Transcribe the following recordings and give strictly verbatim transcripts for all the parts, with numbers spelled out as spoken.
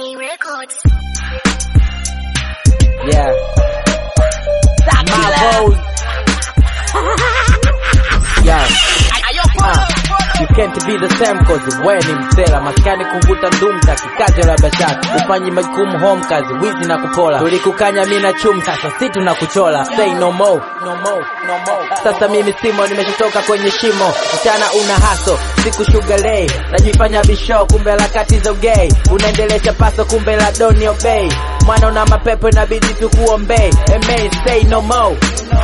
K Records. Yeah. Marvels. Yeah. Uh, you can't be the same cause wewe ni msela. Maskani kuvuta ndumta kikazi la bashaka. Ufanyi majukumu home kazi wizi na kupola. Tulikukanya mimi na chum sasa si tunakuchola. Say no more, no more, no more. Sasa mimi simo nimeshatoka kwenye shimo. Mchana una haso, siku sugar lay. Najifanya bisho kumbe la kati za gay. Unaendelea paso kumbe la don't obey. Mwana una mapepo inabidi tukuombe. Amen, say no more.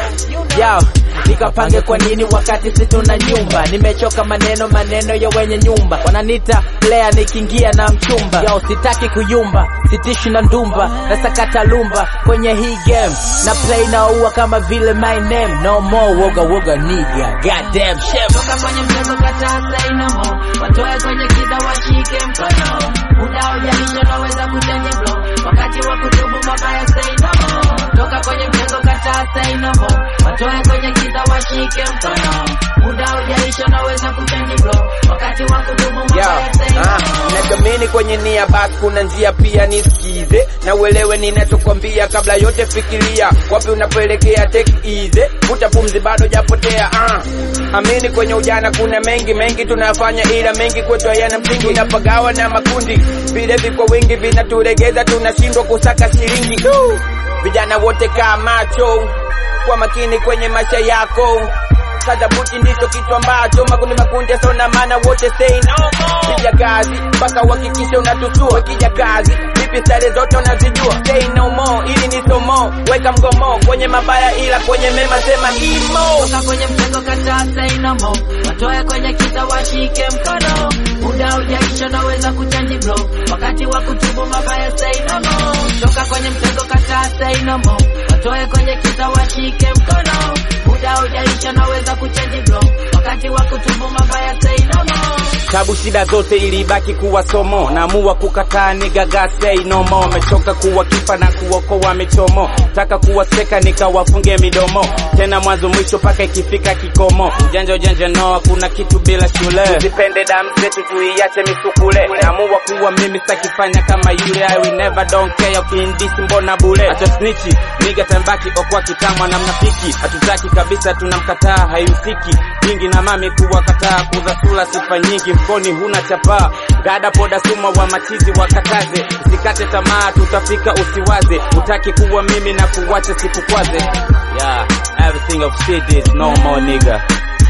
Yo, nikapange kwa nini wakati si tuna nyumba. Nimechoka maneno maneno ya wenye nyumba. Wananita player nikiingia na mchumba. Yo, sitaki kuyumba, sitishi na ndumba. Na sakata lumba kwenye hii game. Na play na uwa kama vile my name. No more woga woga nigga. Goddamn shit. Toka kwenye mchezo kata say no more. Watoe kwenye kida washike mkono. Muda hujalisha naweza kuchange blow. Wakati wa kutubu mabaya say no more. Toka kwenye mchezo kata say no more. Watoe kwenye kida washike mkono. Muda hujalisha naweza kuchange blow. Wakati wa kutubu mabaya say no more. Nagamini kwenye nia basi kuna njia pia nisikize. Na uelewe ninachokwambia kabla yote fikiria. Wapi unapoelekea take easy. Vuta pumzi bado japotea. uh. Amini kwenye ujana kuna mengi mengi tunafanya ila mengi kwetu hayana msingi. Unapagawa na makundi vile viko wingi vinaturegeza tunashindwa kusaka shilingi. Vijana wote kaa macho kwa makini kwenye maisha yako. Kaza buti ndicho kitu ambacho makundi makundi sona maana wote say no more. Piga kazi mpaka uhakikishe unatusua. Wakija kazi vipi style zote unazijua. Say no more ili ni somo. Weka mgomo kwenye mabaya ila kwenye mema sema imo. Toka kwenye mchezo kata say no more. Watoe kwenye kita washike mkono. Muda hujaisha naweza kuchange blow. Wakati wa kutubu mabaya say no more. Toka kwenye mchezo kata say no more. Watoe kwenye kita washike mkono. Muda hujaisha naweza kuchange blow. Wakati wa kutubu mabaya say no more. Tabu shida zote ilibaki kuwa somo. Naamua kukataa nigaga say no more. Mechoka kuwa kifa na kuokoa michomo. Taka kuwaseka nikawafunge midomo. Tena mwanzo mwisho paka ikifika kikomo. Ujanja ujanja no hakuna kitu bila shule. Tuzipende damu zetu tuiache misukule. Naamua kuwa mimi sakifanya kama yule. I will never don't care ukindisi mbona bule. Acha snitchi niga tambaki okwa kitamwa na mnafiki. Hatutaki kabisa tunamkataa hayusiki. Jingi na mami kuwa kataa kuzasula sifa nyingi. Mkoni huna chapa gada poda suma wa machizi wakataze. Usikate tamaa tutafika usiwaze. Utaki kuwa mimi na kuwacha sikukwaze. Yeah, everything of shit is no more nigga.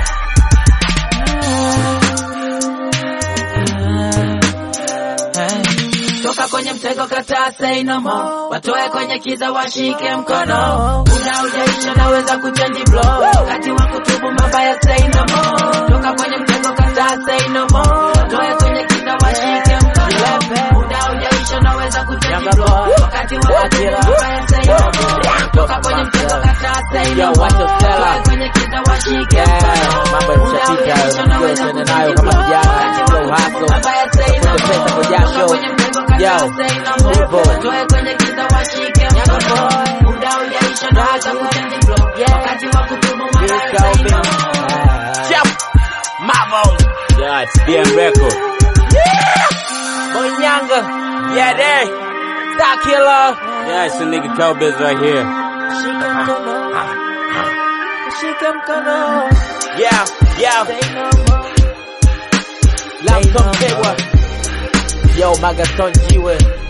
Toka kwenye mtego kata say no more. Watoe kwenye kiza washike mkono. Muda hujaisha naweza kuchange blow. Wakati wa kutubu mabaya say no more. Toka kwenye mtego kata say no more. Watoe kwenye kiza washike mkono. Muda hujaisha naweza kuchange blow. Wakati wa kutubu mabaya say no more. Toka kwenye mtego kata say no more. Watoe kwenye kiza washike mkono. Mambo yameshapita tuweze nayo kama vijana ndio hapo. Pesa kwa jasho. Yo, hivyo Toe kwenye kiza washike mkono. Muda hujaisha naweza kuchange blow. Wakati wa kutubu mabaya say no more. Chap Marvels. Yeah, it's D M Record. yeah. Boy Nyanga. Yeah, there. Star Killer. Yeah, it's a nigga Cowbiz right here. Shika mkono. Shika mkono. Yeah, yeah. Say no more. Lamson Kewa. Yo, Magaton Jiwe.